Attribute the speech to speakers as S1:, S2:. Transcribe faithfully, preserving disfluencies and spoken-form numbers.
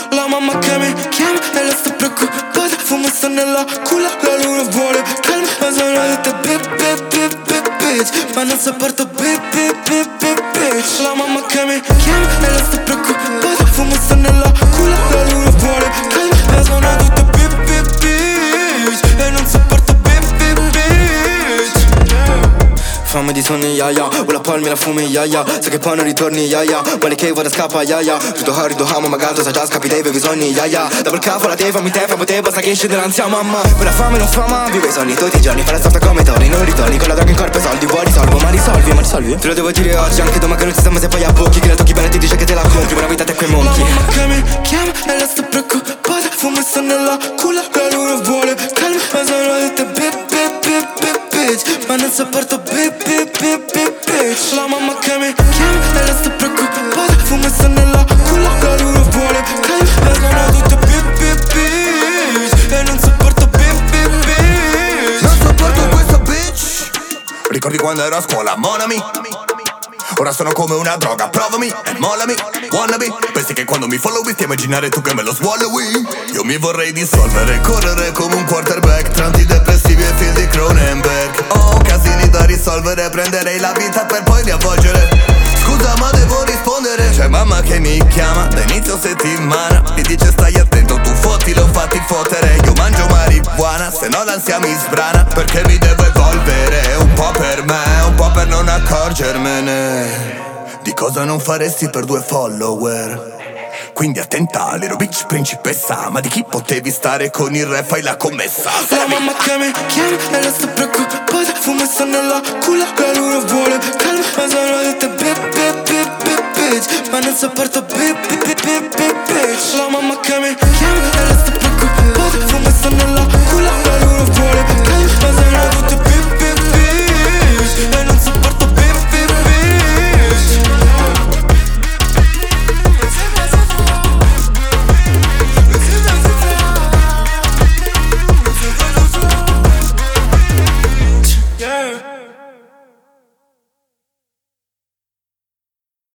S1: La mamma che mi chiama e lei sta preoccupata. Fumo sta nella culla, la luna vuole calma. Ma sono tutte bip bip bip bip bitch, ma non sopporto bip bip bip bip bitch. La mamma che mi chiama e lei sta preoccupata. Fumo sta nella culla, la luna vuole calma. Ma sono tutte bip bip bitch e non sopporto bip bip bitch. Fame di sonni, ya ya, o la palmi la fumi, ya ya. So che poi non ritorni, ya ya. Vuole che vada scappa, ya ya. Rido harido hamo, magari sa già scappi dei tuoi bisogni, ya ya. Dopo il capo la teva, mi tefa, potevo, sa che esce dall'ansia mamma. Quella fame non sfama, vive i sogni tutti i giorni. Fa la sorta come Tony, non ritorni. Con la droga in corpo e soldi, vuoi risolvo, ma risolvi, ma risolvi. Te lo devo dire oggi, anche domani che non ci stiamo se poi a bocchi. Che la tocchi bene ti dice che te la compri, buona vita te quei monchi. La mamma che mi chiama e lei sta preoccupata. Fumo sta nella culla, la luna vuole calma. Ma sono tutte bip bip bip bip bitch, ma non sopporto bip bip bip bip bitch. La mamma che mi chiama e lei sta preoccupata. Fumo sta nella culla, la luna vuole calma. Ma sono tutte bip bip bitch e non sopporto bip bip bitch.
S2: Non sopporto questa bitch. Ricordi quando ero a scuola, monami? Ora sono come una droga, provami e mollami, wannabe. Pensi che quando mi followi ti immaginare tu che me lo swallowi? Io mi vorrei dissolvere, correre come un quarterback tra antidepressivi e film di Cronenberg. Ho casini da risolvere, prenderei la vita per poi riavvolgere. Scusa ma devo rispondere, c'è mamma che mi chiama da inizio settimana. Mi dice stai attento, tu fottilo, fatti fottere. Io mangio marijuana, se no l'ansia mi sbrana. Perché mi devo evolvere, un po' per me, un po' per non accorgermene di cosa non faresti per due follower. Quindi attenta, little bitch principessa. Ma di chi potevi stare con il re, fai la commessa.
S1: La mamma che mi chiama e lei sta preoccupata. Fumo sta nella culla, la luna vuole calma. Ma sono tutte bip bip bip bip bitch, ma non sopporto bip bip bip bip bitch. La mamma che mi